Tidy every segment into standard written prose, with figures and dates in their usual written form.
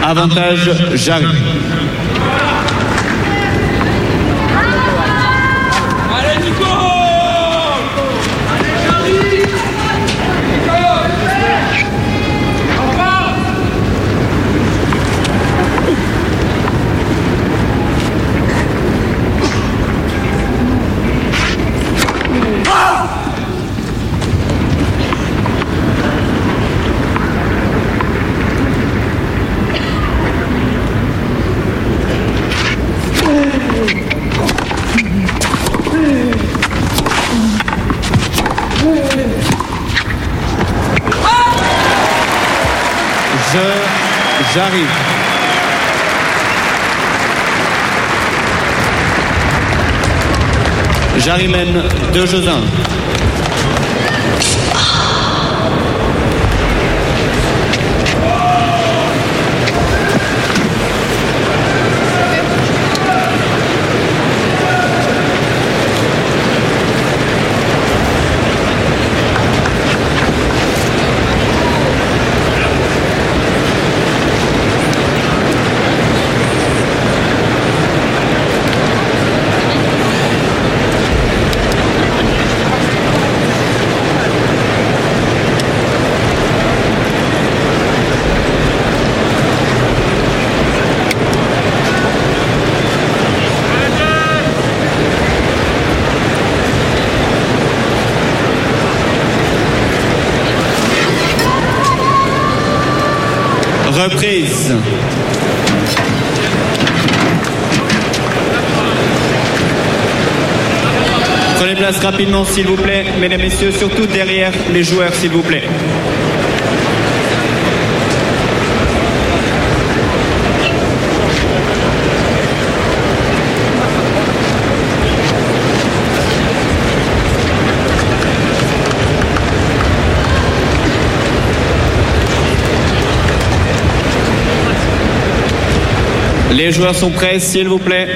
Avantage Jarry. Allez Nico! Allez Jarry! Nico! Encore! J'arrive. Jarry mène 2-1. Reprise. Prenez place rapidement s'il vous plaît, mesdames et messieurs, surtout derrière les joueurs s'il vous plaît. Les joueurs sont prêts, s'il vous plaît.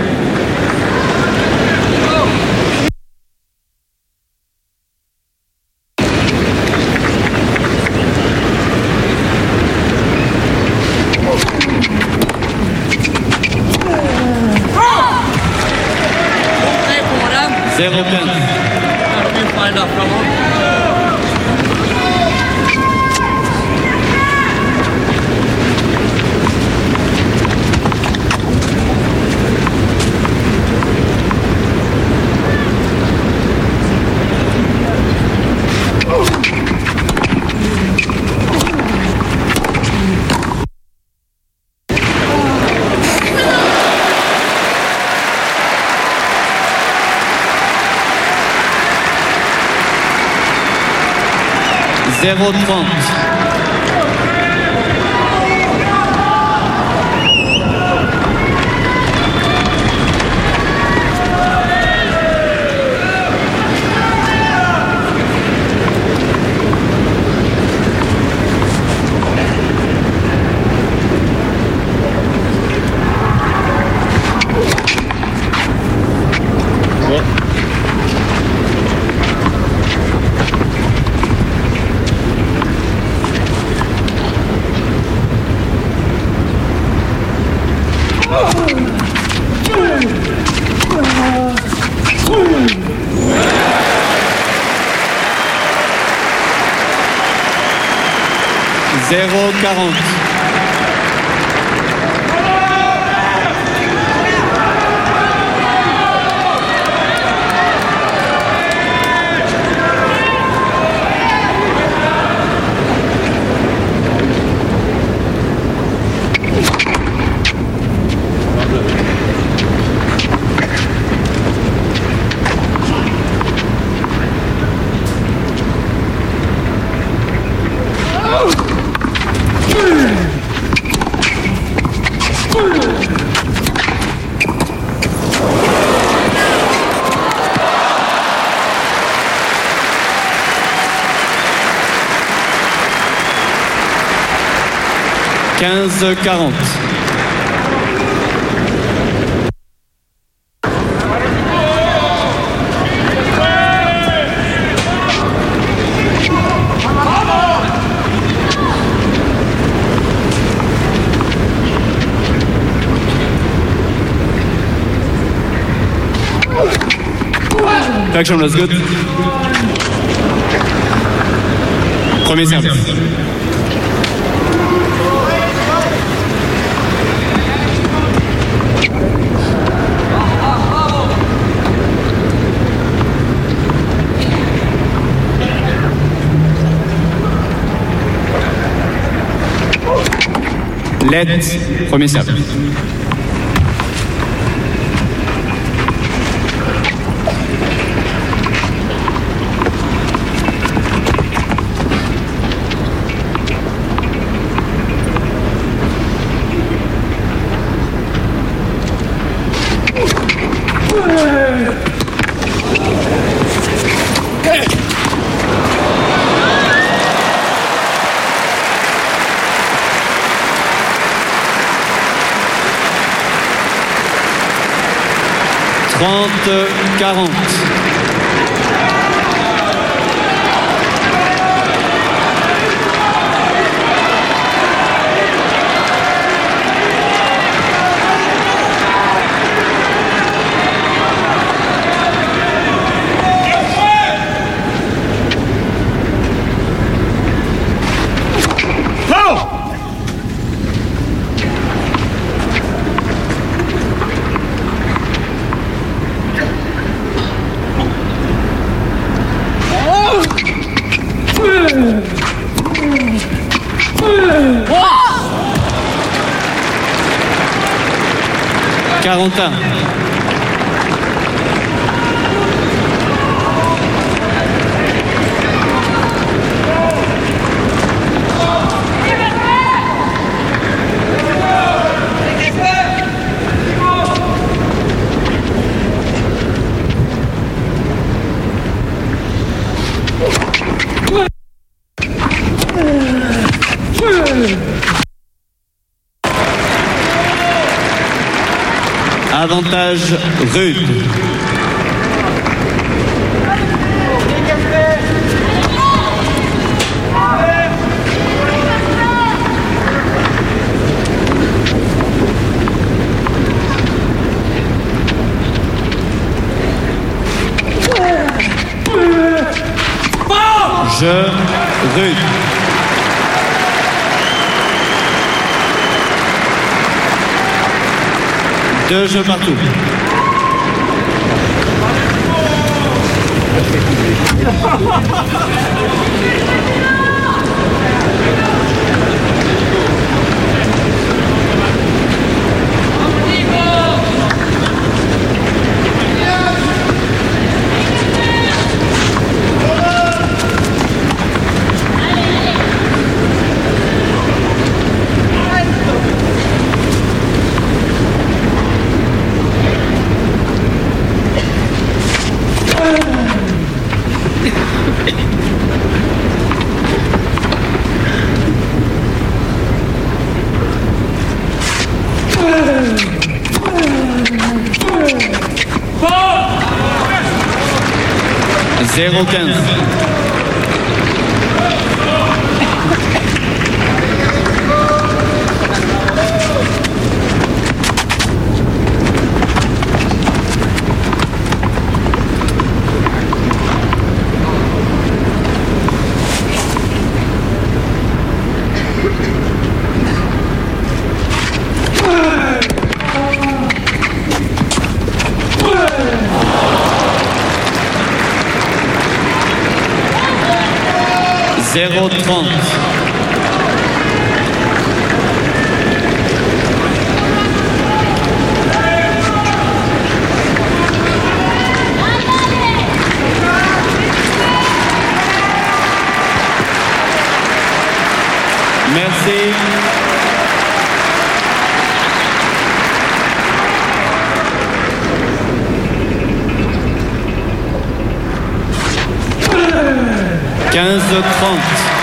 Zéro plein. Zéro 30. Zéro 40. Quinze 40. Action, let's go. Premier service. Let, premier service. Trente, 40. Quarantin. Avantage rude. Je rude. Deux jeux partout. Zéro 15. Zéro 30. Merci. Quinze 30.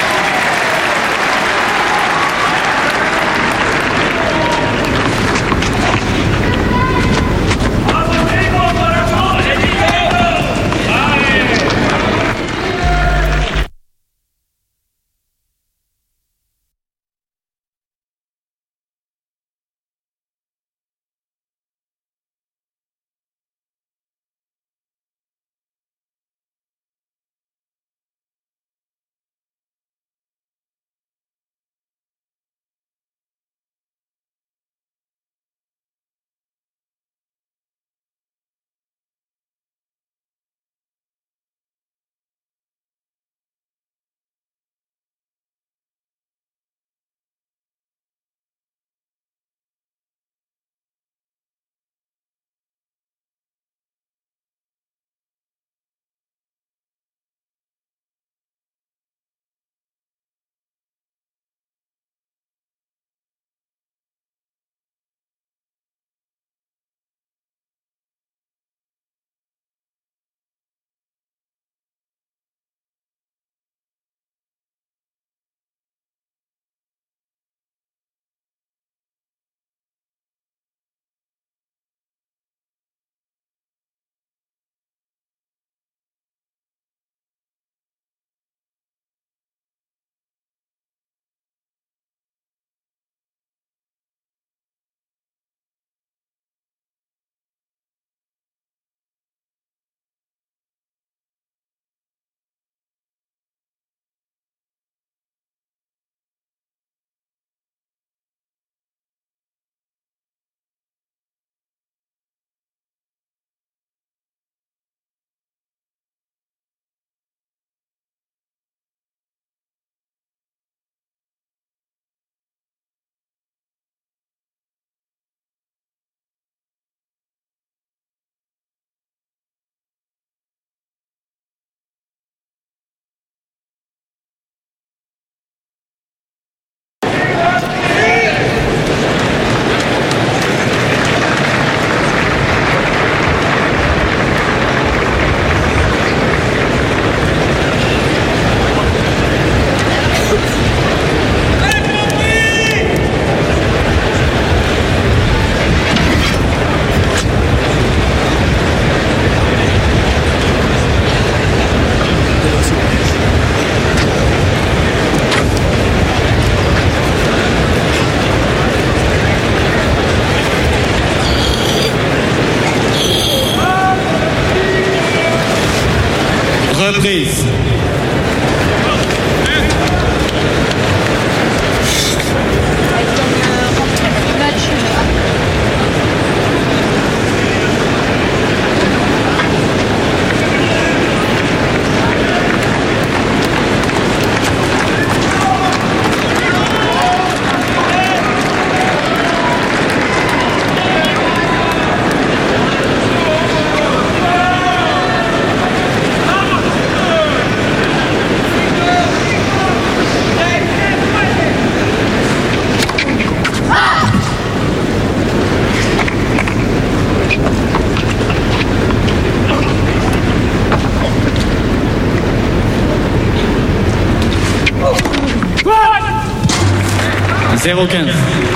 0-15.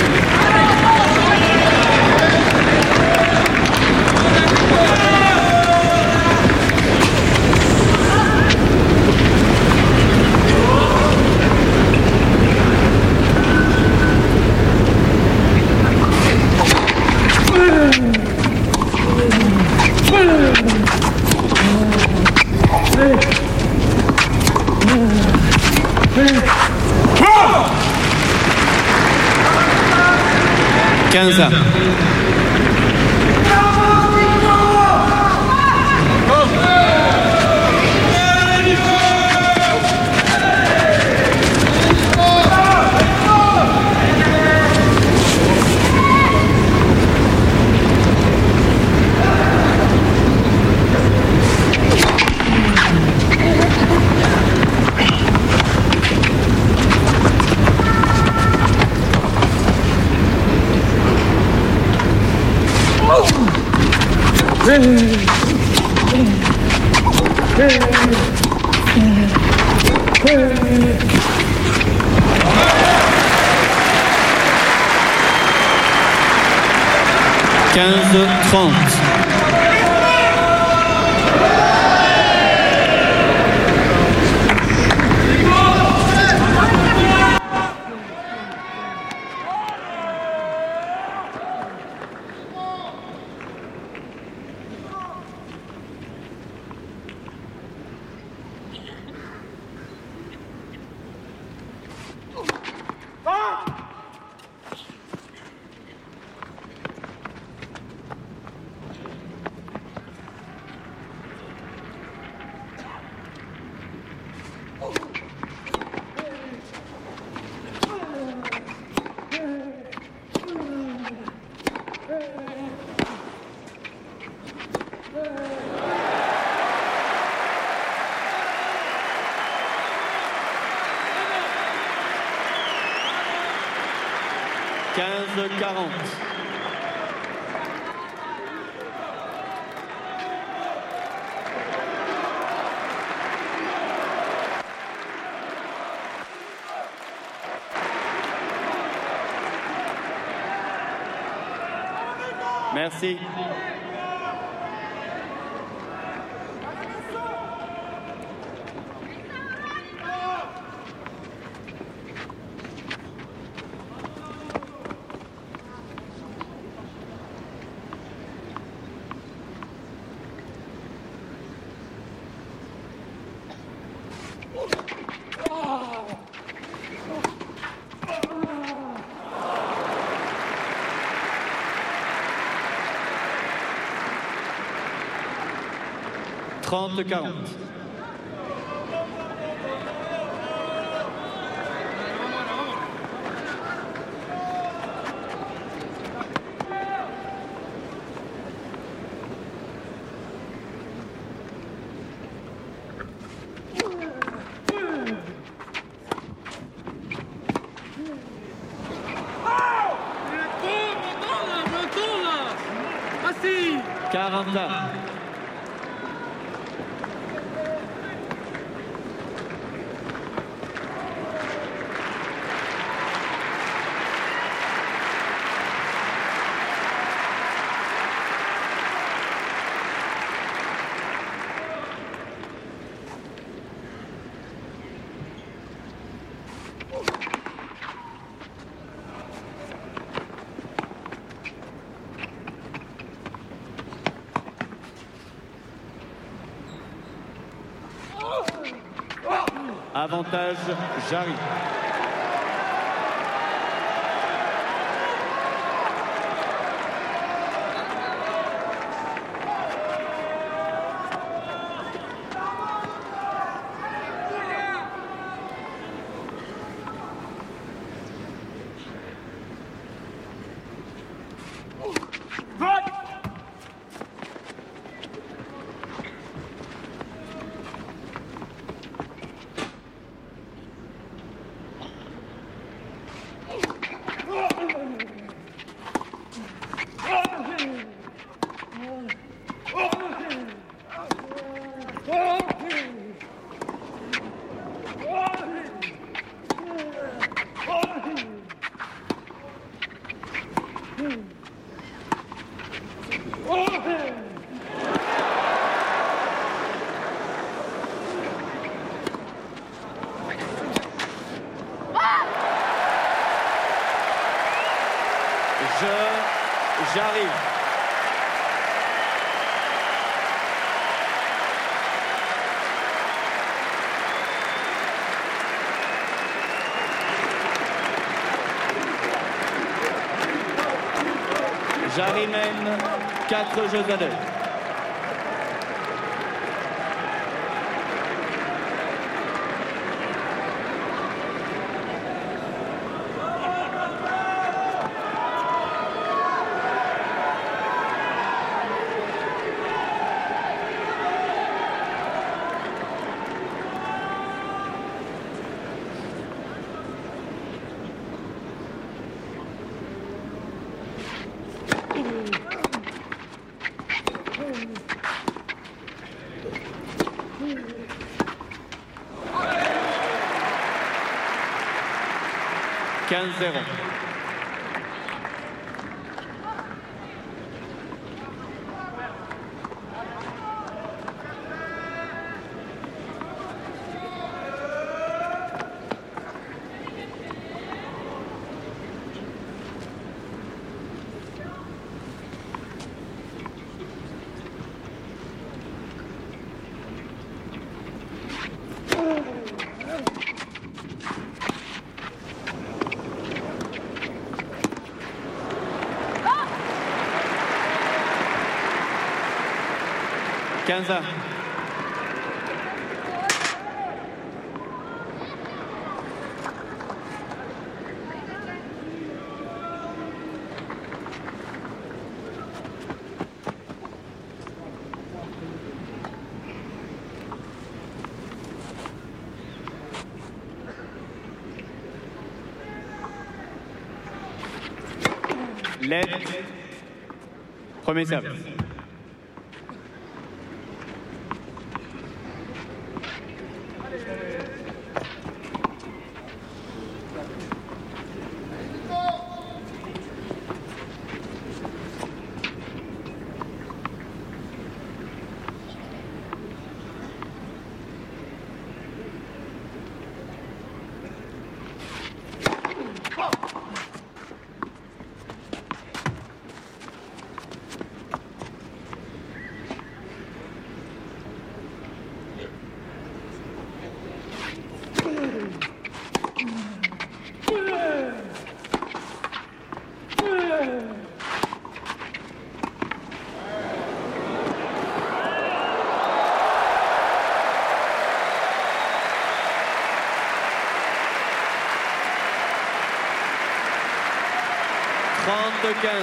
Merci. Trente 40. Avantage, Jarry. J'arrive. Jarry mène 4 jeux à 2. (15-0). (15-1). L'aide. Premier service. De 15.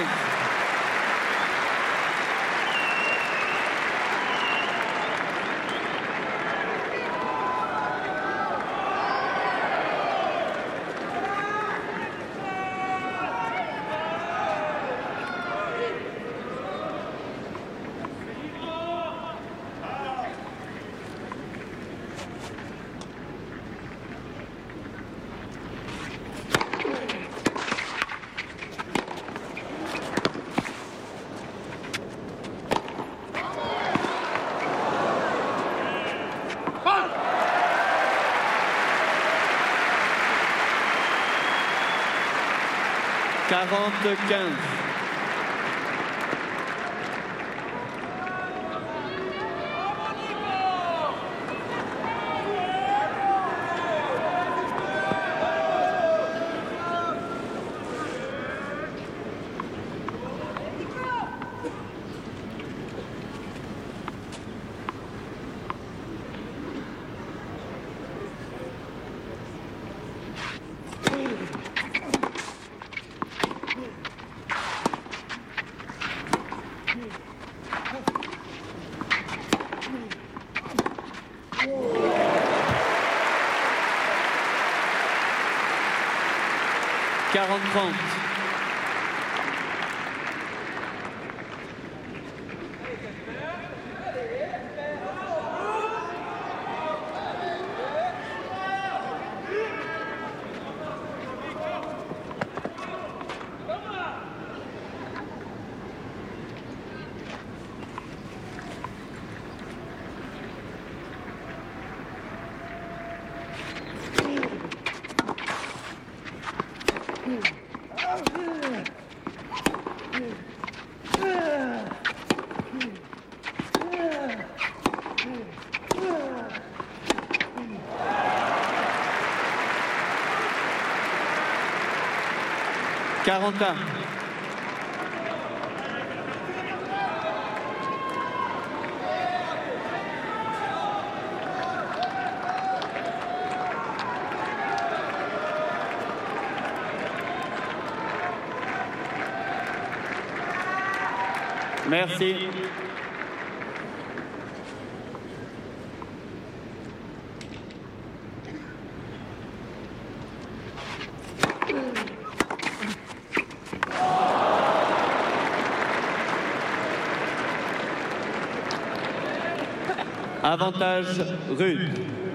(40-15). (40-30). 41. Merci. Avantage rude.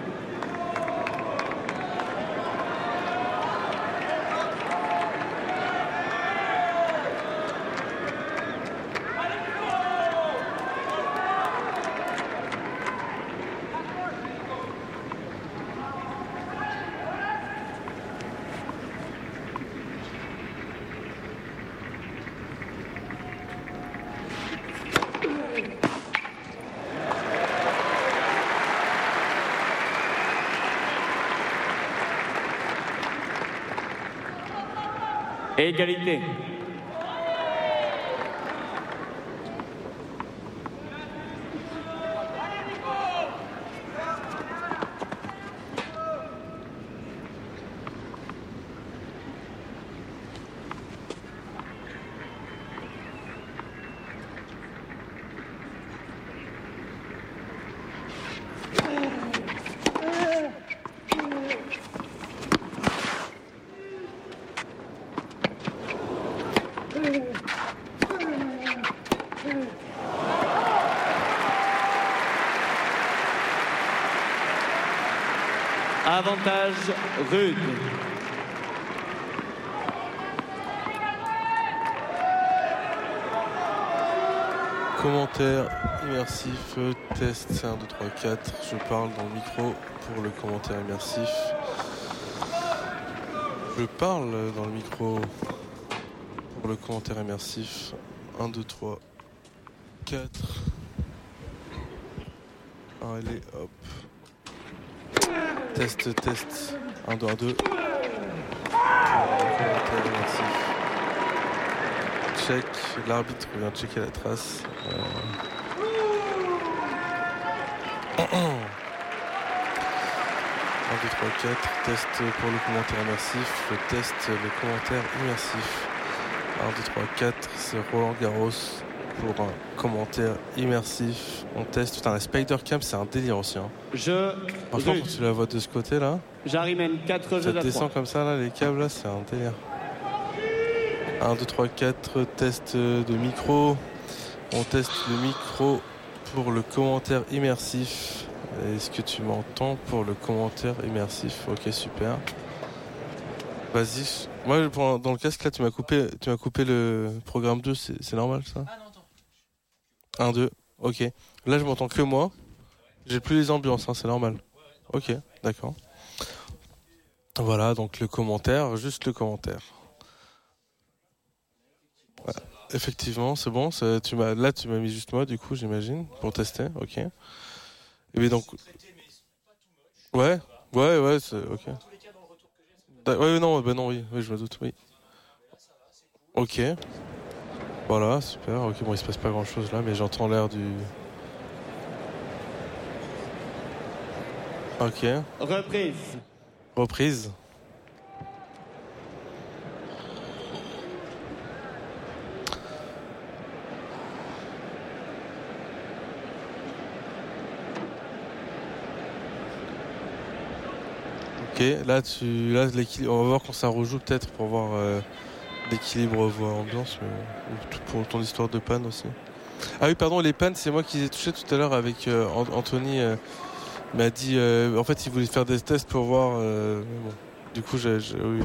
Égalité. Avantage rude. Commentaire immersif, test 1, 2, 3, 4. Je parle dans le micro pour le commentaire immersif. Je parle dans le micro pour le commentaire immersif. 1, 2, 3, 4. Allez, hop. Test, test. 1, 2, 1, 2. Commentaire immersif. Check. L'arbitre vient checker la trace. 1, 2, 3, 4. Test pour le commentaire immersif. Je teste le commentaire immersif. 1, 2, 3, 4. C'est Roland Garros pour un commentaire immersif. On teste. Putain, la Spider Cam, c'est un délire aussi. Hein. Franchement, quand tu la vois de ce côté-là, Jarimène 4 jeux à 3. ça descend comme ça, là, les câbles, là, c'est un délire. 1, 2, 3, 4. Test de micro. On teste le micro pour le commentaire immersif. Est-ce que tu m'entends pour le commentaire immersif? Ok, super. Vas-y. Moi, dans le casque, là, tu m'as coupé le programme 2. C'est normal, ça? Ah non, attends. 1, 2. Ok. Là, je m'entends que moi. J'ai plus les ambiances, hein, c'est normal. Ok, d'accord. Voilà, donc le commentaire, juste le commentaire. Ouais. Effectivement, c'est bon. Tu m'as mis juste moi, du coup, j'imagine, pour tester. Ok. Et bien donc. Ouais, c'est ok. Ouais, non, oui, je me doute, oui. Ok. Voilà, super. Ok, bon, il se passe pas grand-chose là, mais j'entends l'air du. Ok. Reprise. Ok, là l'équilibre, on va voir quand ça rejoue peut-être pour voir l'équilibre voix ambiance, mais pour ton histoire de panne aussi. Ah oui, pardon, les pannes, c'est moi qui les ai touchées tout à l'heure avec Anthony. M'a dit, en fait, il voulait faire des tests pour voir. Mais bon, du coup, oui.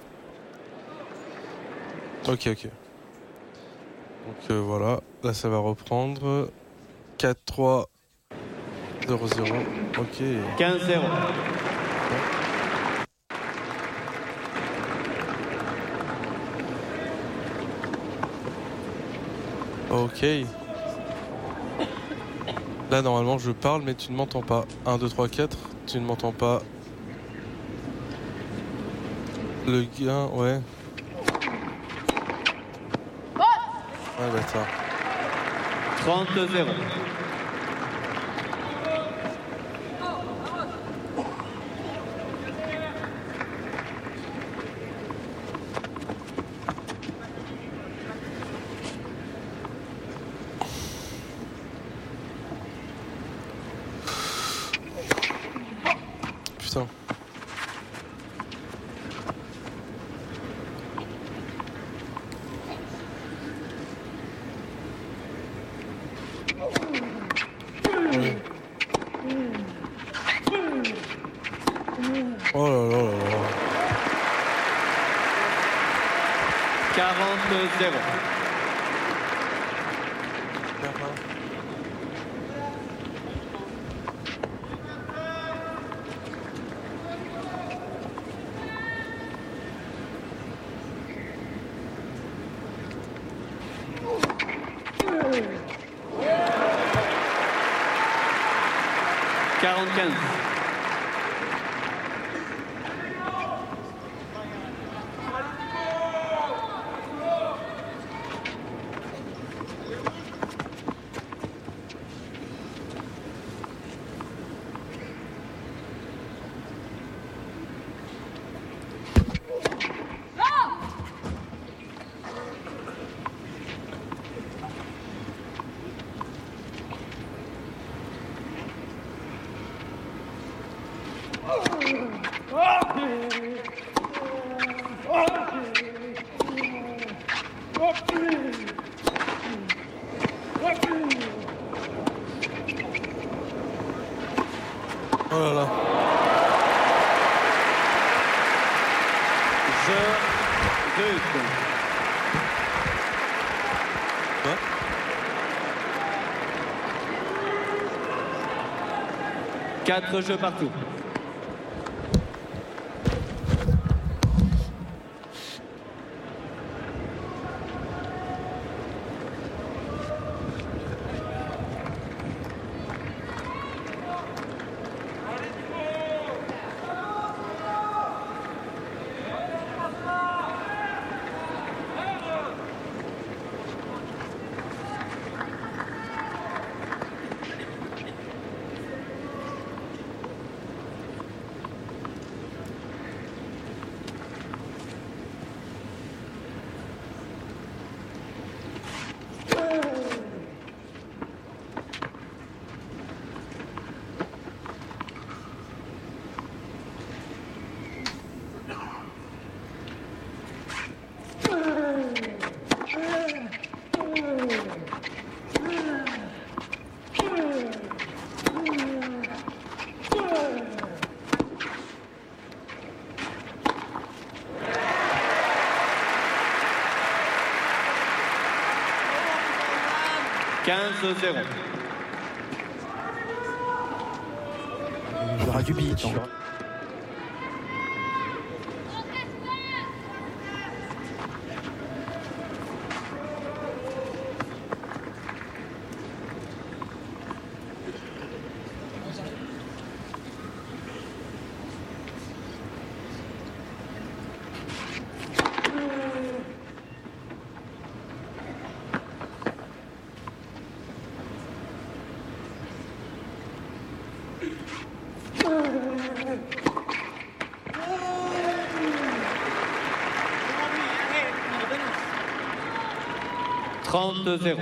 Ok. Donc voilà, là ça va reprendre. 4-3 0-0. Ok. 15-0. Ok. Là normalement je parle mais tu ne m'entends pas. 1, 2, 3, 4, tu ne m'entends pas. Le gain, ouais. Ah, d'accord. 30-0. Putain. Oui. Oh là là là là. 40-0. Oh là là. Je but. Quoi? Quatre jeux partout. Quinze 0. Il y aura du beat. Trente 0.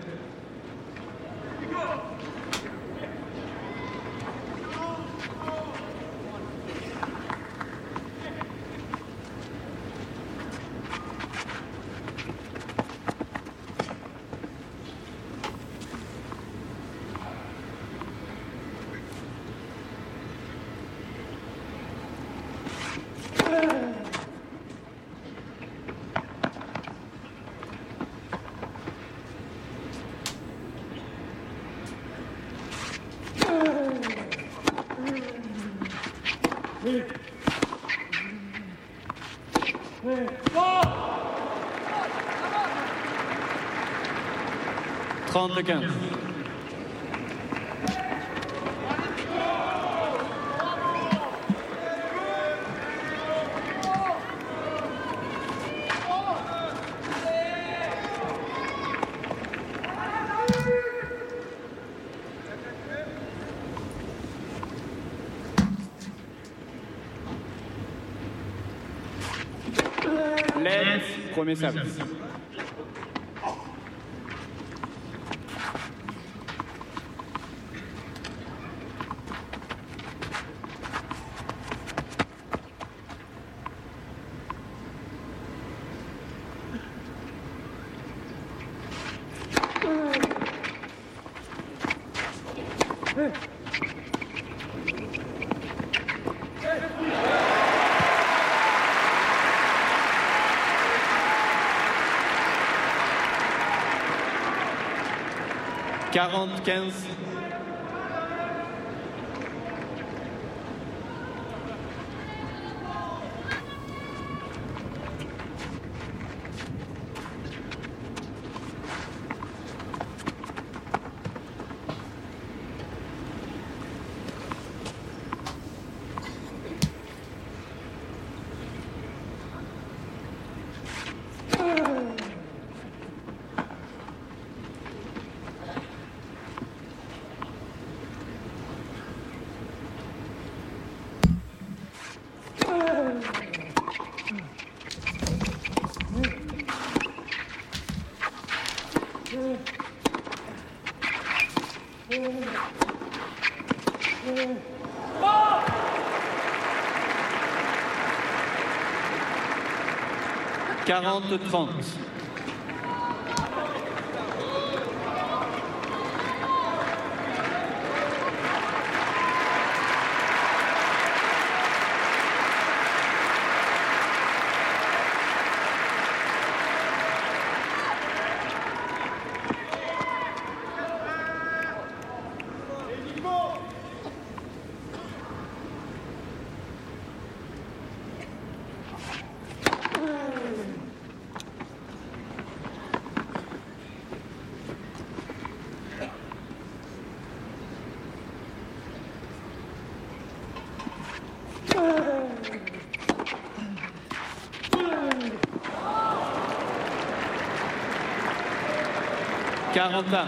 Trente 15. premier service. « 40-15. « 40-30. » Quarantin.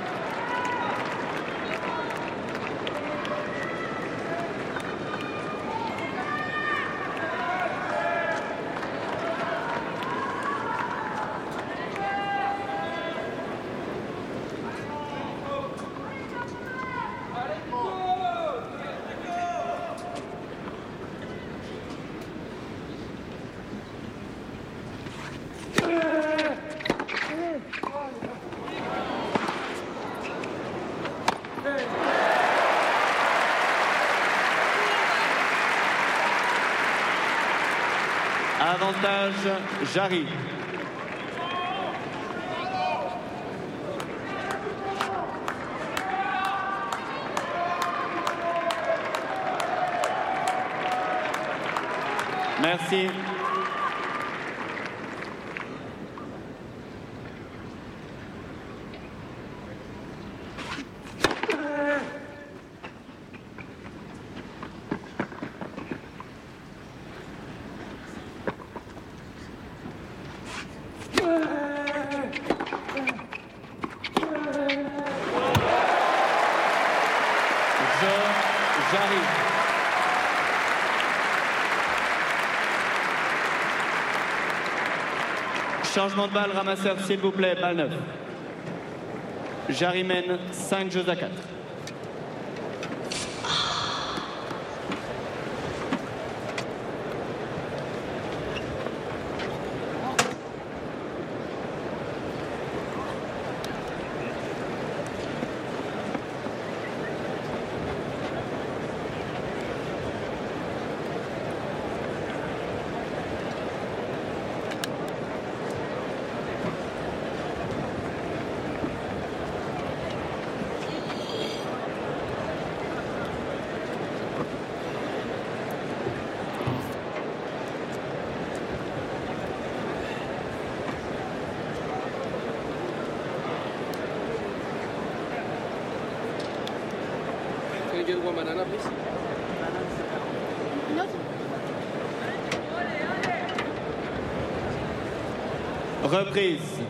Avantage, Jarry. Merci. Jarry. Changement de balle, ramasseur, s'il vous plaît, balle 9. Jarry mène 5 jeux à 4. Can I get one banana, please? Reprise.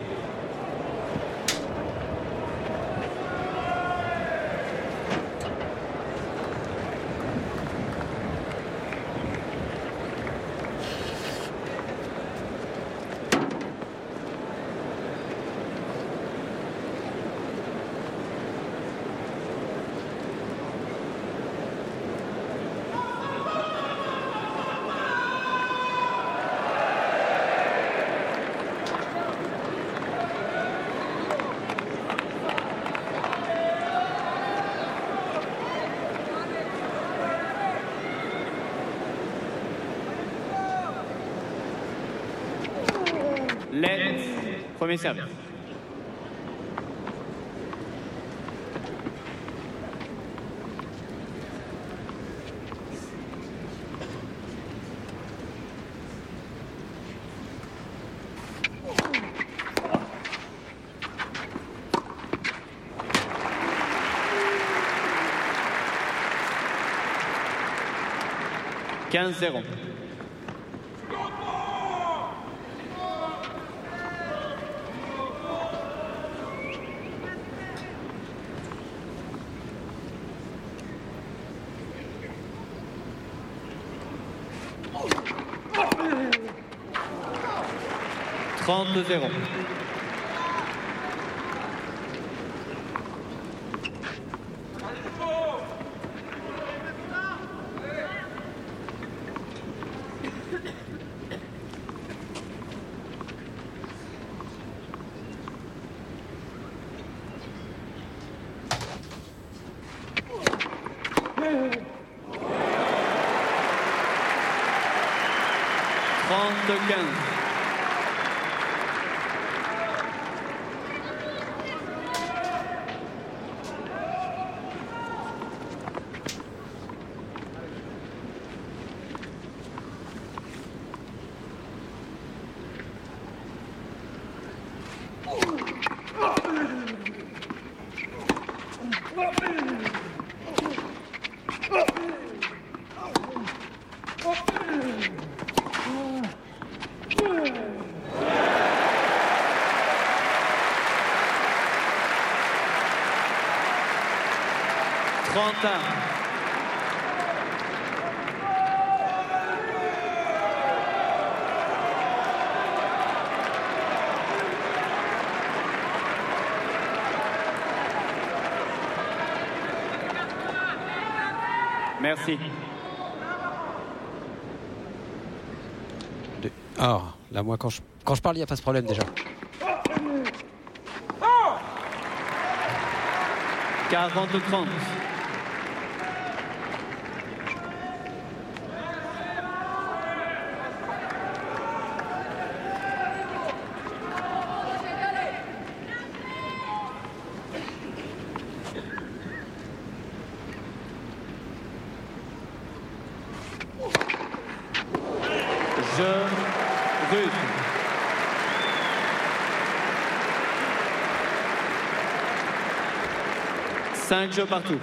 Premier service. « 15-0. $30-0. Merci. Ah, là, moi, quand je parle, il n'y a pas ce problème déjà. 40-30. Rude. 5 jeux partout.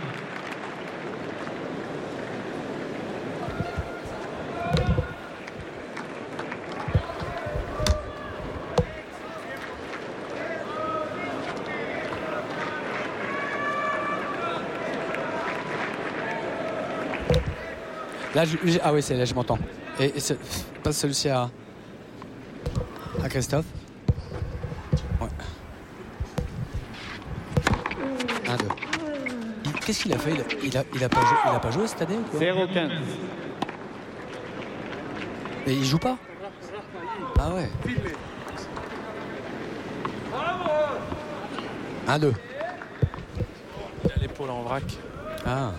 Là, ah oui, là, je m'entends. Et passe celui-ci à Christophe. Ouais. 1-2. Qu'est-ce qu'il a fait? Il a pas joué cette année ou quoi? 0-15. Et il joue pas? Ah ouais. 1-2. Il a l'épaule en vrac. Ah.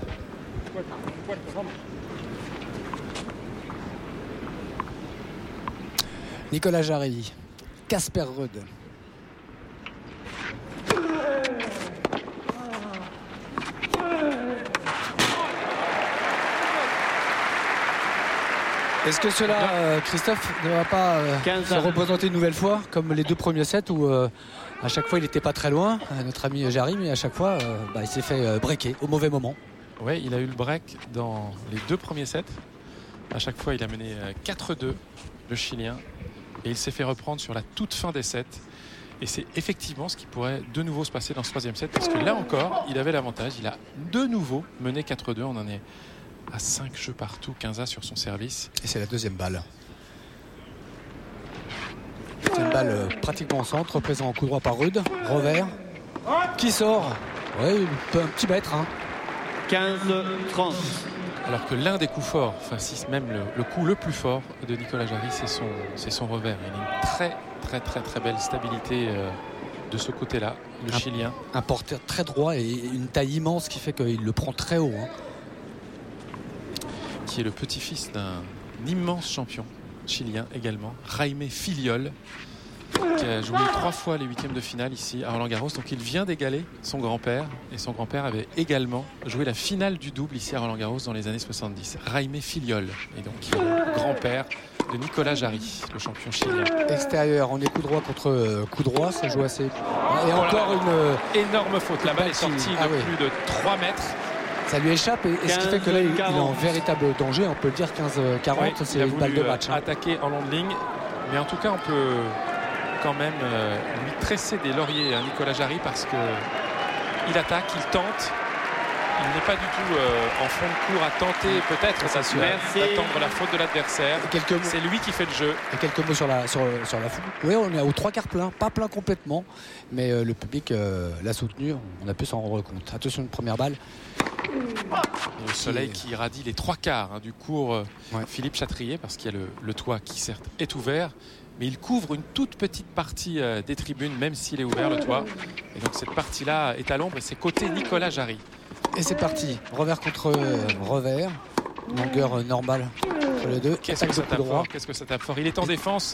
Nicolas Jarry, Casper Ruud. Est-ce que cela, Christophe, ne va pas se représenter une nouvelle fois, comme les deux premiers sets où à chaque fois il n'était pas très loin, notre ami Jarry, mais à chaque fois il s'est fait breaker au mauvais moment. Oui, il a eu le break dans les deux premiers sets. À chaque fois, il a mené 4-2, le Chilien. Et il s'est fait reprendre sur la toute fin des sets. Et c'est effectivement ce qui pourrait de nouveau se passer dans ce troisième set. Parce que là encore, il avait l'avantage. Il a de nouveau mené 4-2. On en est à 5 jeux partout. 15 sur son service. Et c'est la deuxième balle. C'est une balle pratiquement au centre. Présent en coup droit par Ruud. Revers. Qui sort? Oui, un petit mètre. 15-30. Alors que l'un des coups forts, enfin si même le coup le plus fort de Nicolas Jarry, c'est son revers. Il a une très belle stabilité de ce côté-là, le Chilien. Un porteur très droit et une taille immense qui fait qu'il le prend très haut. Qui est le petit-fils d'un immense champion chilien également, Jaime Filiol. qui a joué 3 fois les huitièmes de finale ici à Roland-Garros. Donc il vient d'égaler son grand-père. Et son grand-père avait également joué la finale du double ici à Roland-Garros dans les années 70. Jaime Filiol. Et donc il est le grand-père de Nicolas Jarry, le champion chilien. Extérieur, on est coup droit contre coup droit, ça joue assez. Et encore une énorme faute. La balle est sortie de plus de 3 mètres. Ça lui échappe et ce qui fait que là il est en véritable danger. On peut le dire 15-40, c'est une balle de match. Attaquer en long de ligne. Mais en tout cas, on peut quand même lui tresser des lauriers à Nicolas Jarry parce qu'il attaque, il tente. Il n'est pas du tout en fond de cours à tenter peut-être d'attendre la faute de l'adversaire. C'est lui qui fait le jeu. Et quelques mots sur la foule. Oui, on est aux 3/4 plein, pas plein complètement, mais le public l'a soutenu. On a pu s'en rendre compte. Attention, une première balle. Et le soleil qui irradie les 3/4 du cours Philippe Chatrier, parce qu'il y a le toit qui certes est ouvert, mais il couvre une toute petite partie des tribunes, même s'il est ouvert le toit. Et donc cette partie-là est à l'ombre et c'est côté Nicolas Jarry. Et c'est parti, revers contre revers, longueur normale entre les deux. Qu'est-ce que ça tape fort ? Qu'est-ce que ça tape fort ? Il est en défense,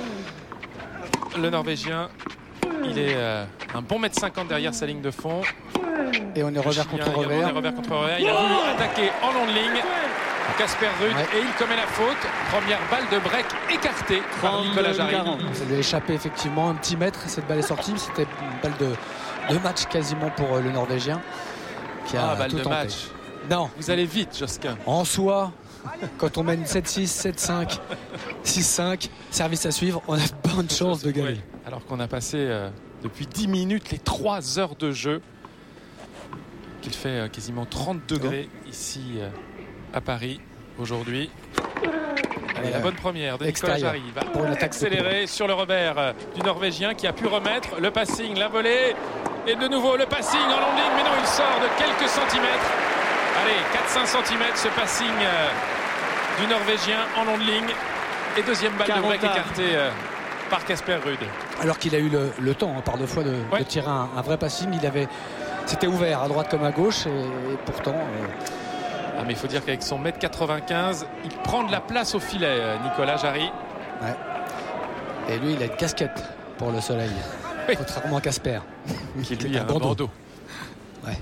le Norvégien. Il est un bon 1m50 derrière sa ligne de fond. Et on est revers contre revers. Il a voulu attaquer en long de ligne Casper Ruud et il commet la faute. Première balle de break écartée par Nicolas Jarry. Ça lui a échappé effectivement un petit mètre. Cette balle est sortie. C'était une balle de match quasiment pour le Norvégien. Qui a balle tout de tenté. match. Non. Vous allez vite, Josquin. En soi, quand on mène 7-6, 7-5, 6-5, service à suivre, on a de bonnes chances de gagner. Oui. Alors qu'on a passé depuis 10 minutes les 3 heures de jeu. Qu'il fait quasiment 30 degrés ici à Paris aujourd'hui. Allez, la bonne première de Nicolas Jarry. Il va accélérer sur le revers du Norvégien qui a pu remettre le passing, la volée. Et de nouveau le passing en longue ligne, mais non, il sort de quelques centimètres. Allez, 4-5 centimètres ce passing du Norvégien en longue ligne. Et deuxième balle de break écartée par Casper Ruud. Alors qu'il a eu le temps par 2 fois de tirer un vrai passing. C'était ouvert à droite comme à gauche et pourtant... mais il faut dire qu'avec son 1m95, il prend de la place au filet, Nicolas Jarry. Ouais. Et lui, il a une casquette pour le soleil. Contrairement à Casper. Qui lui a un bandeau. Ouais.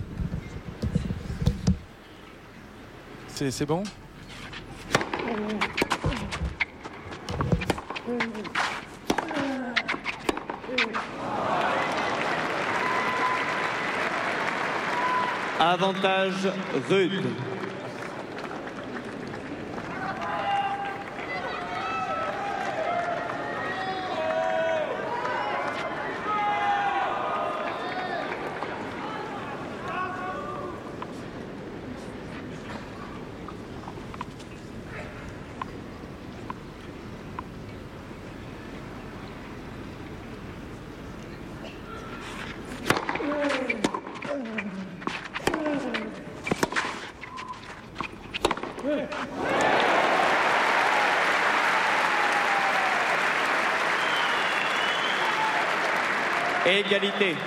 C'est bon ? Avantage Ruud. Égalité.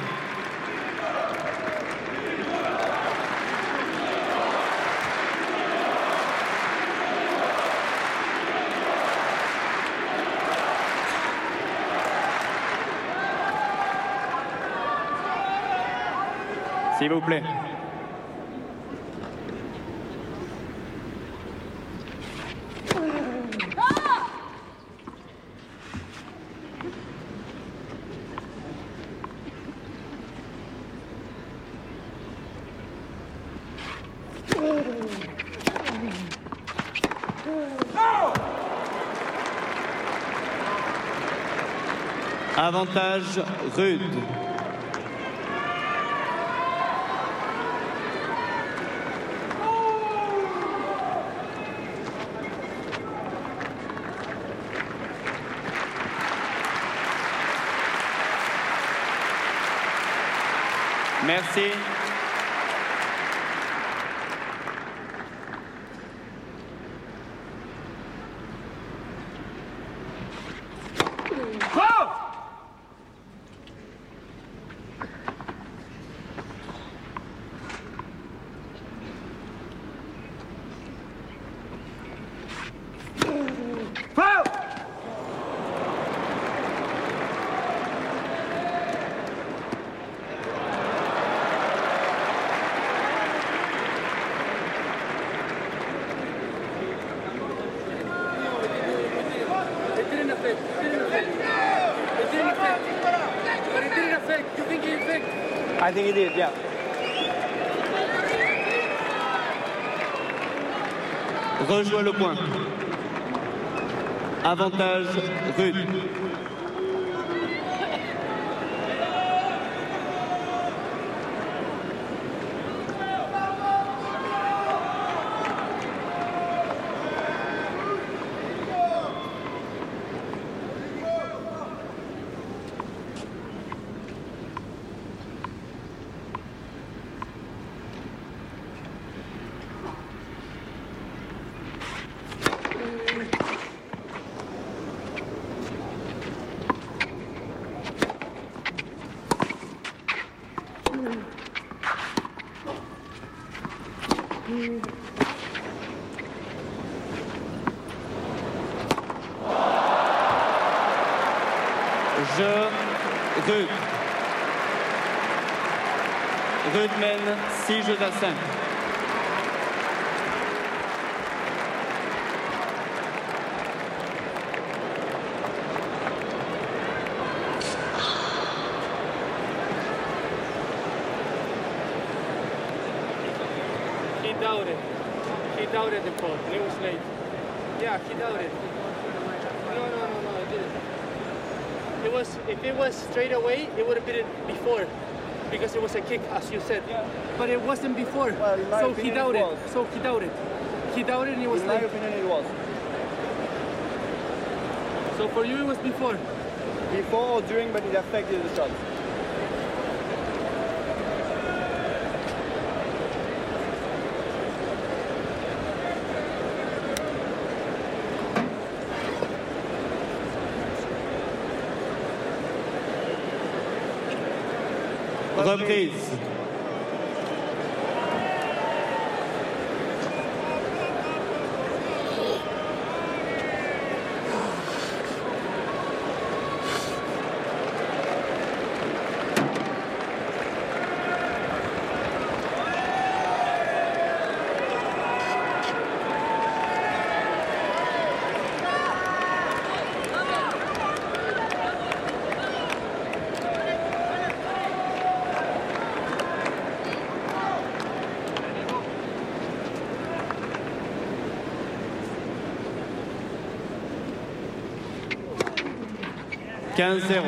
S'il vous plaît. Avantage Ruud. Merci. I think he did, yeah. Rejoue le point. Avantage Rude. Rude. Rude mène 6 jeux à 5. He doubted the call. He was late. Yeah, he doubted. No, it didn't. If it was straight away, it would have been before, because it was a kick, as you said. Yeah. But it wasn't before. Well, so he doubted. So he doubted. He doubted, and it was late. In my opinion, it was. So for you, it was before. Before or during, but it affected the shot. Reprise. « 15-0.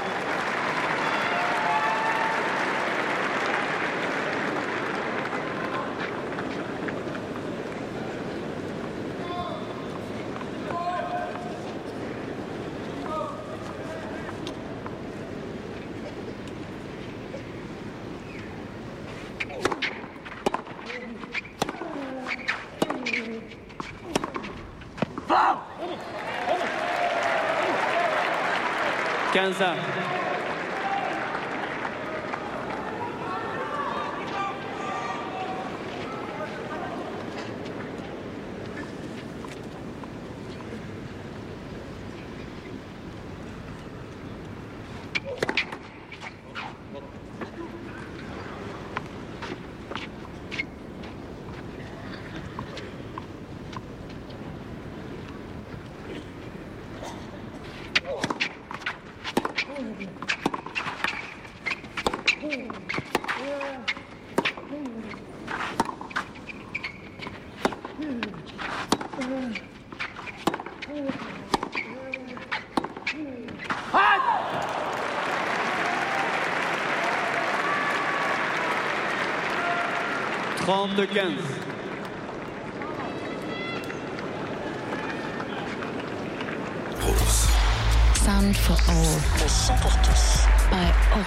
Quinze. De 15. Rose. Sound for all. Le son pour tous. By all.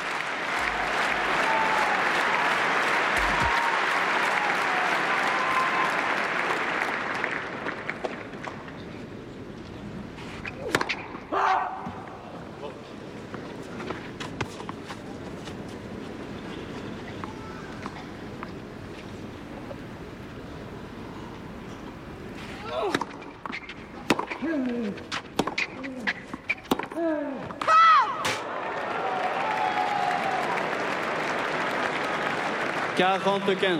Quarante-quinze.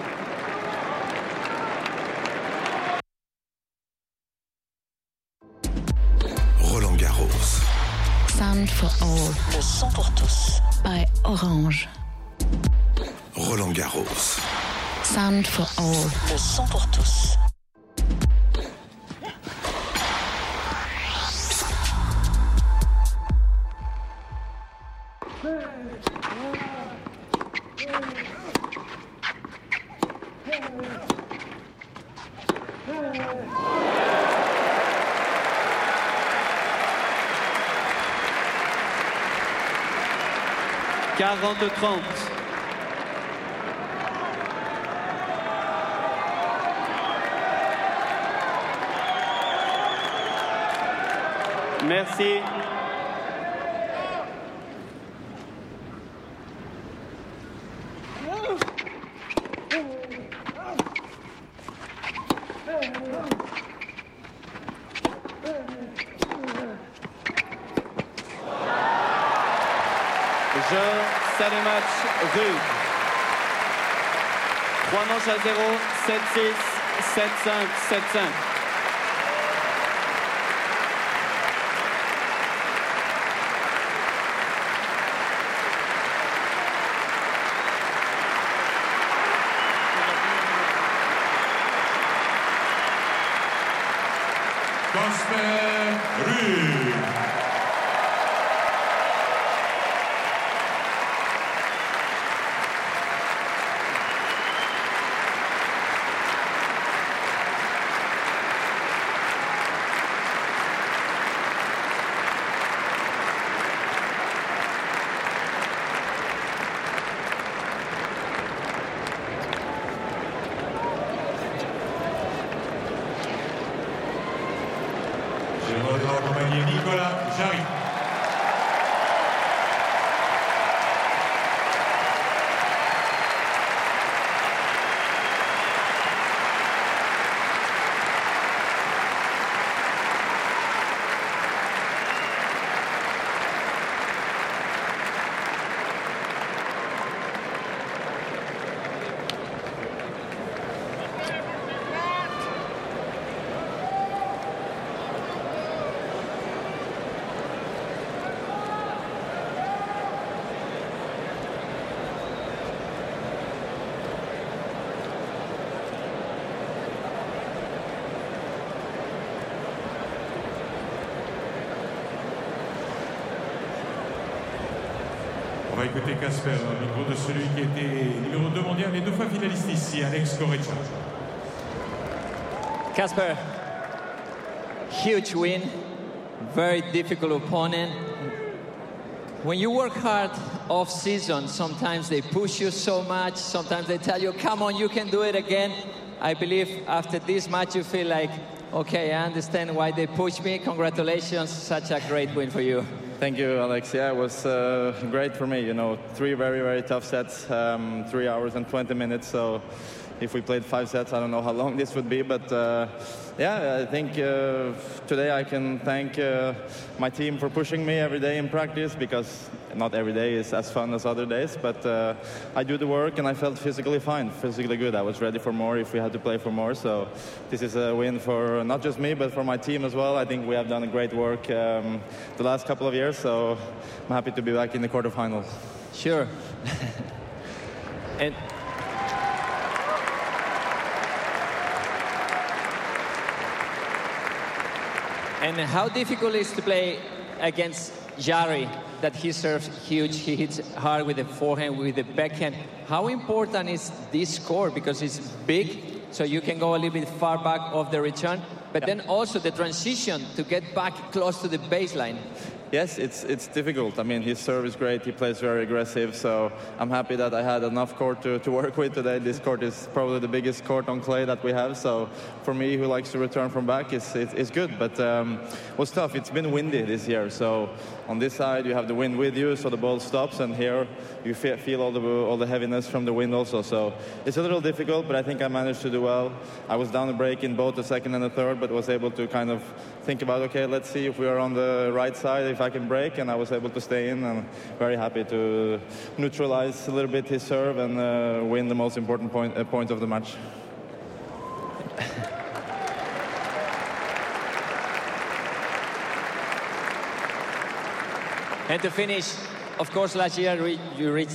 Roland Garros. Sound for all. Le son pour tous. By Orange. Roland Garros. Sound for all. Le son pour tous. de 30. Merci. C'est le match rude. 3 manches à 0, 7-6, 7-5, 7-5. Casper Ruud. Nicolas Jarry. On va écouter Casper, au micro de celui qui était numéro 2 mondial et 2 fois finaliste ici, Alex Corretja. Casper, huge win, very difficult opponent. When you work hard off season, sometimes they push you so much, sometimes they tell you, come on, you can do it again. I believe after this match you feel like, okay, I understand why they push me. Congratulations, such a great win for you. Thank you, Alex. Yeah, it was great for me. You know, 3 very, very tough sets, 3 hours and 20 minutes. So if we played 5 sets, I don't know how long this would be. But yeah, I think today I can thank my team for pushing me every day in practice, because not every day is as fun as other days. But I do the work and I felt physically fine, physically good. I was ready for more if we had to play for more. So this is a win for not just me, but for my team as well. I think we have done a great work the last couple of years. So I'm happy to be back in the quarterfinals. Sure. And how difficult is to play against Jarry, that he serves huge, he hits hard with the forehand, with the backhand. How important is this score? Because it's big, so you can go a little bit far back off the return, but then also the transition to get back close to the baseline. Yes, it's difficult. I mean, his serve is great. He plays very aggressive, so I'm happy that I had enough court to work with today. This court is probably the biggest court on clay that we have, so for me, who likes to return from back, it's good. But it was tough. It's been windy this year, so on this side, you have the wind with you, so the ball stops, and here you feel all the heaviness from the wind also. So it's a little difficult, but I think I managed to do well. I was down a break in both the second and the third, but was able to kind of think about, okay, let's see if we are on the right side, if I can break, and I was able to stay in, and very happy to neutralize a little bit his serve and win the most important point of the match. And to finish, of course, last year you reached